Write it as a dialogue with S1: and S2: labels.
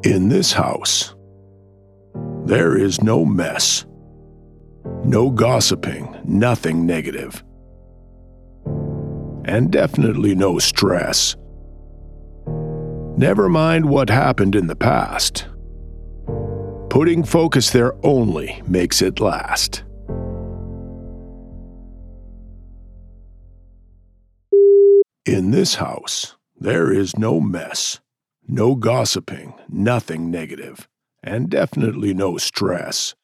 S1: In this house, there is no mess, no gossiping, nothing negative, and definitely no stress. Never mind what happened in the past. Putting focus there only makes it last. In this house, there is no mess, no gossiping, nothing negative, and definitely no stress.